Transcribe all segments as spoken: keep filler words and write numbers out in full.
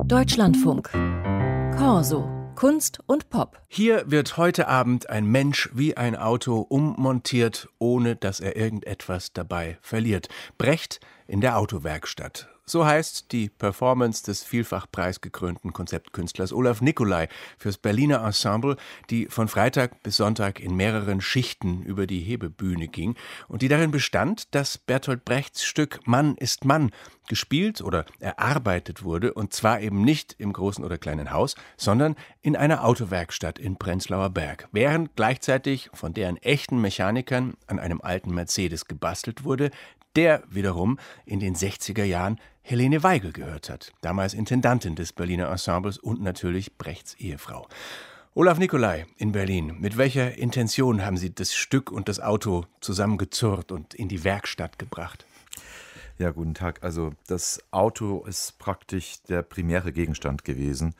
Deutschlandfunk. Corso. Kunst und Pop. Hier wird heute Abend ein Mensch wie ein Auto ummontiert, ohne dass er irgendetwas dabei verliert. Brecht in der Autowerkstatt. So heißt die Performance des vielfach preisgekrönten Konzeptkünstlers Olaf Nicolai fürs Berliner Ensemble, die von Freitag bis Sonntag in mehreren Schichten über die Hebebühne ging und die darin bestand, dass Bertolt Brechts Stück Mann ist Mann gespielt oder erarbeitet wurde, und zwar eben nicht im großen oder kleinen Haus, sondern in einer Autowerkstatt in Prenzlauer Berg, während gleichzeitig von deren echten Mechanikern an einem alten Mercedes gebastelt wurde, der wiederum in den sechziger Jahren Helene Weigel gehört hat, damals Intendantin des Berliner Ensembles und natürlich Brechts Ehefrau. Olaf Nicolai in Berlin, mit welcher Intention haben Sie das Stück und das Auto zusammengezurrt und in die Werkstatt gebracht? Ja, guten Tag. Also das Auto ist praktisch der primäre Gegenstand gewesen.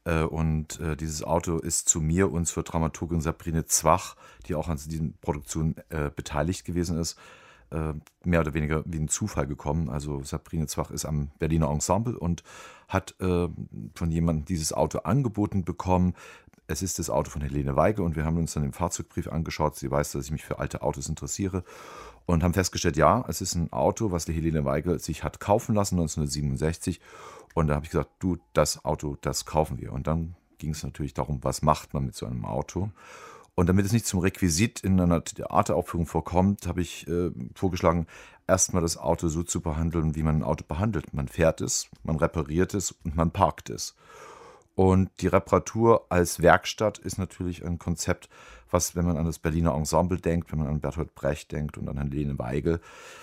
Und äh, dieses Auto ist zu mir und zur Dramaturgin Sabrine Zwach, die auch an diesen Produktionen äh, beteiligt gewesen ist, äh, mehr oder weniger wie ein Zufall gekommen. Also Sabrine Zwach ist am Berliner Ensemble und hat äh, von jemandem dieses Auto angeboten bekommen. Es ist das Auto von Helene Weigel und wir haben uns dann den Fahrzeugbrief angeschaut. Sie weiß, dass ich mich für alte Autos interessiere und haben festgestellt, ja, es ist ein Auto, was die Helene Weigel sich hat kaufen lassen neunzehnhundertsiebenundsechzig. Und da habe ich gesagt, du, das Auto, das kaufen wir. Und dann ging es natürlich darum, was macht man mit so einem Auto. Und damit es nicht zum Requisit in einer Theateraufführung vorkommt, habe ich äh, vorgeschlagen, erstmal das Auto so zu behandeln, wie man ein Auto behandelt. Man fährt es, man repariert es und man parkt es. Und die Reparatur als Werkstatt ist natürlich ein Konzept, was, wenn man an das Berliner Ensemble denkt, wenn man an Bertolt Brecht denkt und an Helene Weigel,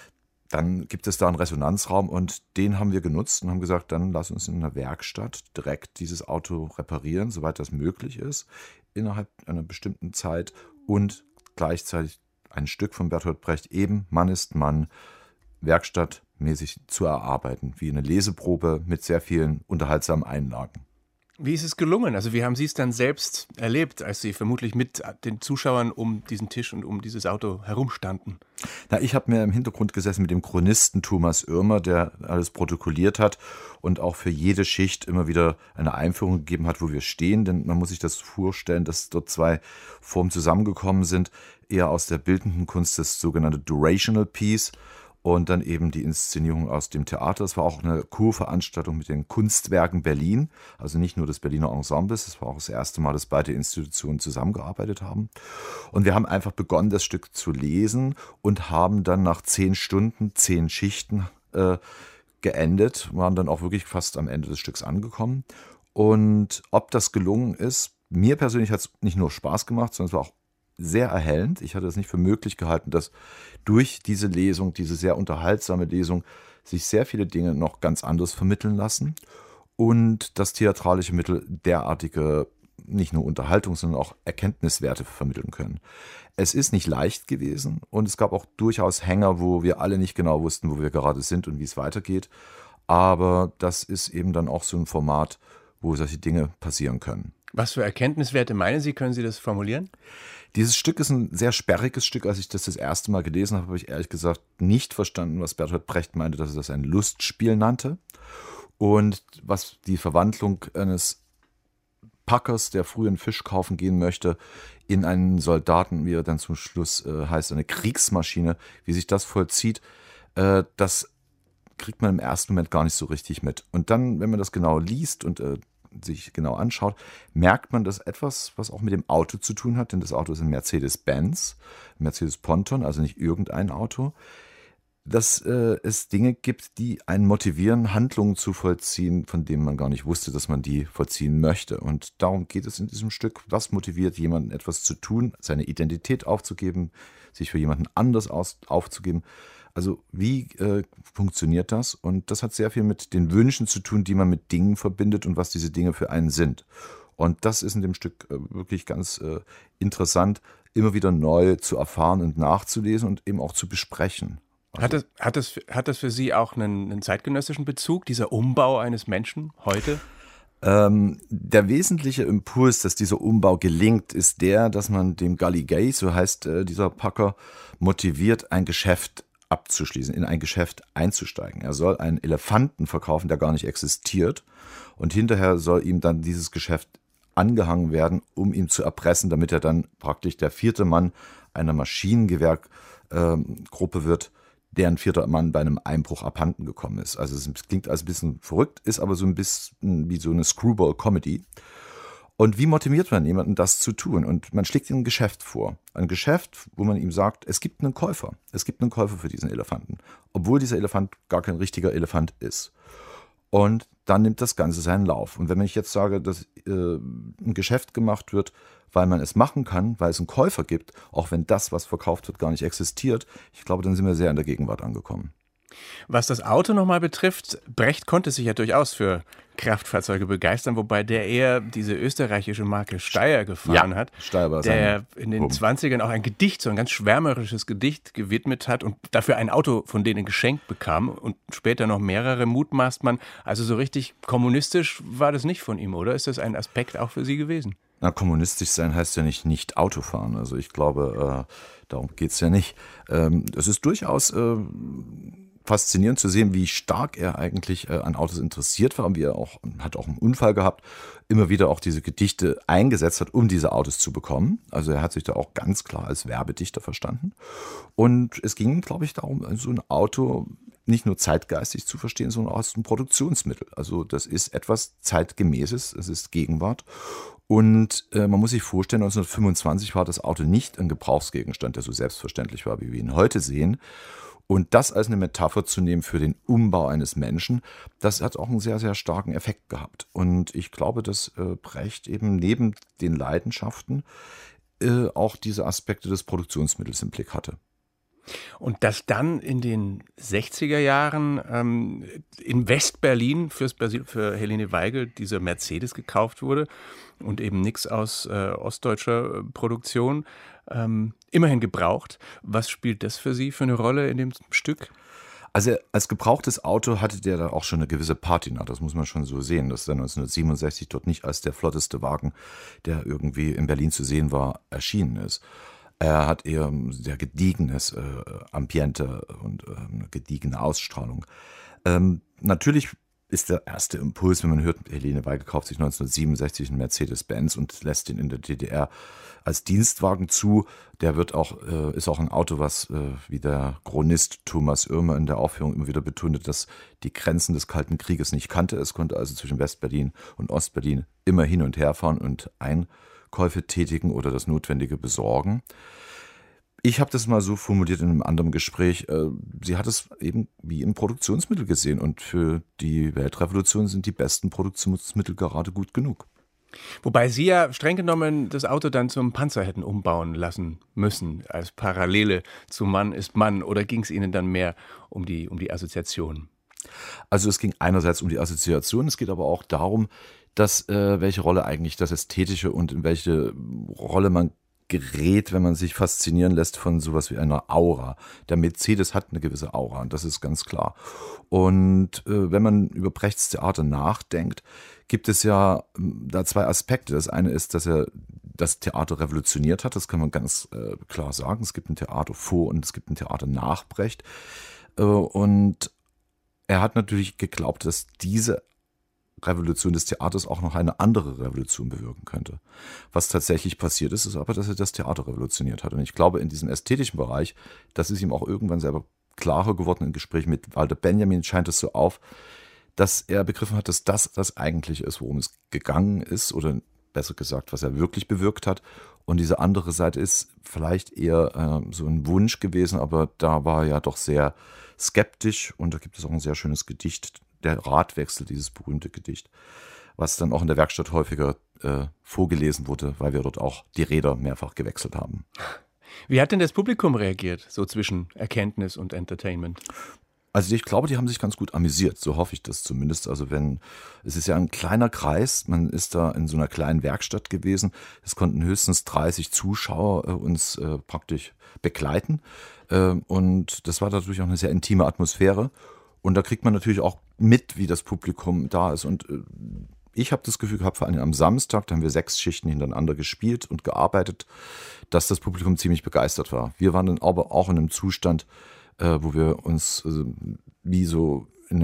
dann gibt es da einen Resonanzraum und den haben wir genutzt und haben gesagt, dann lass uns in einer Werkstatt direkt dieses Auto reparieren, soweit das möglich ist, innerhalb einer bestimmten Zeit und gleichzeitig ein Stück von Bertolt Brecht, eben Mann ist Mann, werkstattmäßig zu erarbeiten, wie eine Leseprobe mit sehr vielen unterhaltsamen Einlagen. Wie ist es gelungen? Also wie haben Sie es dann selbst erlebt, als Sie vermutlich mit den Zuschauern um diesen Tisch und um dieses Auto herumstanden? Na, ich habe mir im Hintergrund gesessen mit dem Chronisten Thomas Irmer, der alles protokolliert hat und auch für jede Schicht immer wieder eine Einführung gegeben hat, wo wir stehen. Denn man muss sich das vorstellen, dass dort zwei Formen zusammengekommen sind, eher aus der bildenden Kunst, das sogenannte Durational Piece, und dann eben die Inszenierung aus dem Theater. Es war auch eine Co-Veranstaltung mit den Kunstwerken Berlin, also nicht nur des Berliner Ensembles. Es war auch das erste Mal, dass beide Institutionen zusammengearbeitet haben. Und wir haben einfach begonnen, das Stück zu lesen und haben dann nach zehn Stunden, zehn Schichten äh, geendet, waren dann auch wirklich fast am Ende des Stücks angekommen. Und ob das gelungen ist, mir persönlich hat es nicht nur Spaß gemacht, sondern es war auch sehr erhellend. Ich hatte es nicht für möglich gehalten, dass durch diese Lesung, diese sehr unterhaltsame Lesung, sich sehr viele Dinge noch ganz anders vermitteln lassen und das theatralische Mittel derartige nicht nur Unterhaltung, sondern auch Erkenntniswerte vermitteln können. Es ist nicht leicht gewesen und es gab auch durchaus Hänger, wo wir alle nicht genau wussten, wo wir gerade sind und wie es weitergeht. Aber das ist eben dann auch so ein Format, wo solche Dinge passieren können. Was für Erkenntniswerte meinen Sie? Können Sie das formulieren? Dieses Stück ist ein sehr sperriges Stück. Als ich das das erste Mal gelesen habe, habe ich ehrlich gesagt nicht verstanden, was Bertolt Brecht meinte, dass er das ein Lustspiel nannte. Und was die Verwandlung eines Packers, der früh einen Fisch kaufen gehen möchte, in einen Soldaten, wie er dann zum Schluss äh, heißt, eine Kriegsmaschine, wie sich das vollzieht, äh, das kriegt man im ersten Moment gar nicht so richtig mit. Und dann, wenn man das genau liest und äh, sich genau anschaut, merkt man, dass etwas, was auch mit dem Auto zu tun hat, denn das Auto ist ein Mercedes-Benz, Mercedes Ponton, also nicht irgendein Auto, dass äh, es Dinge gibt, die einen motivieren, Handlungen zu vollziehen, von denen man gar nicht wusste, dass man die vollziehen möchte. Und darum geht es in diesem Stück. Was motiviert jemanden, etwas zu tun, seine Identität aufzugeben, sich für jemanden anders aus, aufzugeben? Also wie äh, funktioniert das? Und das hat sehr viel mit den Wünschen zu tun, die man mit Dingen verbindet und was diese Dinge für einen sind. Und das ist in dem Stück äh, wirklich ganz äh, interessant, immer wieder neu zu erfahren und nachzulesen und eben auch zu besprechen. Also, hat, das, hat, das, hat das für Sie auch einen, einen zeitgenössischen Bezug, dieser Umbau eines Menschen heute? Ähm, der wesentliche Impuls, dass dieser Umbau gelingt, ist der, dass man dem Galligay, so heißt äh, dieser Packer, motiviert, ein Geschäft abzuschließen, in ein Geschäft einzusteigen. Er soll einen Elefanten verkaufen, der gar nicht existiert. Und hinterher soll ihm dann dieses Geschäft angehangen werden, um ihn zu erpressen, damit er dann praktisch der vierte Mann einer Maschinengewehrgruppe äh, wird, deren vierter Mann bei einem Einbruch abhanden gekommen ist. Also es klingt als ein bisschen verrückt, ist aber so ein bisschen wie so eine Screwball-Comedy. Und wie motiviert man jemanden, das zu tun? Und man schlägt ihm ein Geschäft vor. Ein Geschäft, wo man ihm sagt, es gibt einen Käufer. Es gibt einen Käufer für diesen Elefanten. Obwohl dieser Elefant gar kein richtiger Elefant ist. Und dann nimmt das Ganze seinen Lauf. Und wenn ich jetzt sage, dass äh, ein Geschäft gemacht wird, weil man es machen kann, weil es einen Käufer gibt, auch wenn das, was verkauft wird, gar nicht existiert, ich glaube, dann sind wir sehr in der Gegenwart angekommen. Was das Auto nochmal betrifft, Brecht konnte sich ja durchaus für Kraftfahrzeuge begeistern, wobei der eher diese österreichische Marke Steyr gefahren ja, hat, Steyr war der in den zwanzigern auch ein Gedicht, so ein ganz schwärmerisches Gedicht gewidmet hat und dafür ein Auto von denen geschenkt bekam und später noch mehrere, mutmaßt man. Also so richtig kommunistisch war das nicht von ihm, oder? Ist das ein Aspekt auch für Sie gewesen? Na, kommunistisch sein heißt ja nicht nicht Autofahren. Also ich glaube, äh, darum geht es ja nicht. Ähm, es ist durchaus äh, faszinierend zu sehen, wie stark er eigentlich äh, an Autos interessiert war und wie er auch, hat auch einen Unfall gehabt, immer wieder auch diese Gedichte eingesetzt hat, um diese Autos zu bekommen. Also er hat sich da auch ganz klar als Werbedichter verstanden. Und es ging, glaube ich, darum, so ein Auto nicht nur zeitgeistig zu verstehen, sondern auch als ein Produktionsmittel. Also das ist etwas Zeitgemäßes, es ist Gegenwart. Und äh, man muss sich vorstellen, neunzehnhundertfünfundzwanzig war das Auto nicht ein Gebrauchsgegenstand, der so selbstverständlich war, wie wir ihn heute sehen. Und das als eine Metapher zu nehmen für den Umbau eines Menschen, das hat auch einen sehr, sehr starken Effekt gehabt. Und ich glaube, dass äh, Brecht eben neben den Leidenschaften äh, auch diese Aspekte des Produktionsmittels im Blick hatte. Und dass dann in den sechziger Jahren ähm, in West-Berlin fürs, für Helene Weigel dieser Mercedes gekauft wurde und eben nichts aus äh, ostdeutscher Produktion, ähm, immerhin gebraucht. Was spielt das für Sie für eine Rolle in dem Stück? Also als gebrauchtes Auto hatte der da auch schon eine gewisse Patina, das muss man schon so sehen, dass der neunzehnhundertsiebenundsechzig dort nicht als der flotteste Wagen, der irgendwie in Berlin zu sehen war, erschienen ist. Er hat eher ein sehr gediegenes äh, Ambiente und äh, eine gediegene Ausstrahlung. Ähm, natürlich ist der erste Impuls, wenn man hört, Helene Weigel kauft sich neunzehnhundertsiebenundsechzig einen Mercedes-Benz und lässt ihn in der D D R als Dienstwagen zu. Der wird auch, äh, ist auch ein Auto, was, äh, wie der Chronist Thomas Irmer in der Aufführung immer wieder betonte, dass die Grenzen des Kalten Krieges nicht kannte. Es konnte also zwischen West-Berlin und Ost-Berlin immer hin und her fahren und Einkäufe tätigen oder das Notwendige besorgen. Ich habe das mal so formuliert in einem anderen Gespräch. Sie hat es eben wie ein Produktionsmittel gesehen und für die Weltrevolution sind die besten Produktionsmittel gerade gut genug. Wobei Sie ja streng genommen das Auto dann zum Panzer hätten umbauen lassen müssen, als Parallele zu Mann ist Mann. Oder ging es Ihnen dann mehr um die, um die Assoziation? Also es ging einerseits um die Assoziation, es geht aber auch darum, dass äh, welche Rolle eigentlich das Ästhetische und in welche Rolle man gerät, wenn man sich faszinieren lässt von sowas wie einer Aura. Der Mercedes hat eine gewisse Aura und das ist ganz klar. Und äh, wenn man über Brechts Theater nachdenkt, gibt es ja äh, da zwei Aspekte. Das eine ist, dass er das Theater revolutioniert hat, das kann man ganz äh, klar sagen. Es gibt ein Theater vor und es gibt ein Theater nach Brecht. Äh, und er hat natürlich geglaubt, dass diese Revolution des Theaters auch noch eine andere Revolution bewirken könnte. Was tatsächlich passiert ist, ist aber, dass er das Theater revolutioniert hat. Und ich glaube, in diesem ästhetischen Bereich, das ist ihm auch irgendwann selber klarer geworden. Im Gespräch mit Walter Benjamin scheint es so auf, dass er begriffen hat, dass das das eigentlich ist, worum es gegangen ist oder besser gesagt, was er wirklich bewirkt hat. Und diese andere Seite ist vielleicht eher äh, so ein Wunsch gewesen, aber da war er ja doch sehr skeptisch und da gibt es auch ein sehr schönes Gedicht, der Radwechsel, dieses berühmte Gedicht, was dann auch in der Werkstatt häufiger äh, vorgelesen wurde, weil wir dort auch die Räder mehrfach gewechselt haben. Wie hat denn das Publikum reagiert, so zwischen Erkenntnis und Entertainment? Also ich glaube, die haben sich ganz gut amüsiert, so hoffe ich das zumindest. Also wenn, es ist ja ein kleiner Kreis, man ist da in so einer kleinen Werkstatt gewesen, es konnten höchstens dreißig Zuschauer äh, uns äh, praktisch begleiten äh, und das war natürlich auch eine sehr intime Atmosphäre. Und da kriegt man natürlich auch mit, wie das Publikum da ist. Und ich habe das Gefühl gehabt, vor allem am Samstag, da haben wir sechs Schichten hintereinander gespielt und gearbeitet, dass das Publikum ziemlich begeistert war. Wir waren dann aber auch in einem Zustand, äh, wo wir uns äh, wie so in einem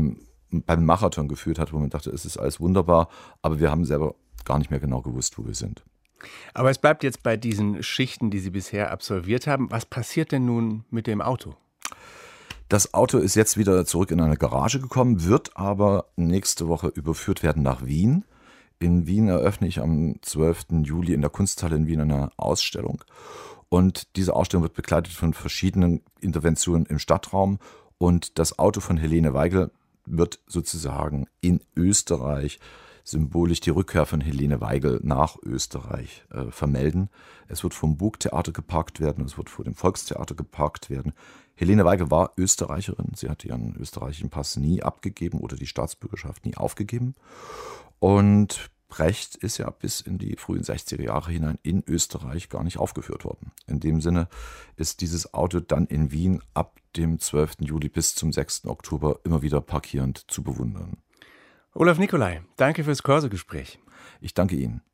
beim Marathon gefühlt hat, wo man dachte, es ist alles wunderbar, aber wir haben selber gar nicht mehr genau gewusst, wo wir sind. Aber es bleibt jetzt bei diesen Schichten, die Sie bisher absolviert haben. Was passiert denn nun mit dem Auto? Das Auto ist jetzt wieder zurück in eine Garage gekommen, wird aber nächste Woche überführt werden nach Wien. In Wien eröffne ich am zwölften Juli in der Kunsthalle in Wien eine Ausstellung. Und diese Ausstellung wird begleitet von verschiedenen Interventionen im Stadtraum. Und das Auto von Helene Weigel wird sozusagen in Österreich symbolisch die Rückkehr von Helene Weigel nach Österreich äh, vermelden. Es wird vom Burgtheater geparkt werden, es wird vor dem Volkstheater geparkt werden. Helene Weigel war Österreicherin, sie hat ihren österreichischen Pass nie abgegeben oder die Staatsbürgerschaft nie aufgegeben. Und Brecht ist ja bis in die frühen sechziger Jahre hinein in Österreich gar nicht aufgeführt worden. In dem Sinne ist dieses Auto dann in Wien ab dem zwölften Juli bis zum sechsten Oktober immer wieder parkierend zu bewundern. Olaf Nicolai, danke fürs Corso-Gespräch. Ich danke Ihnen.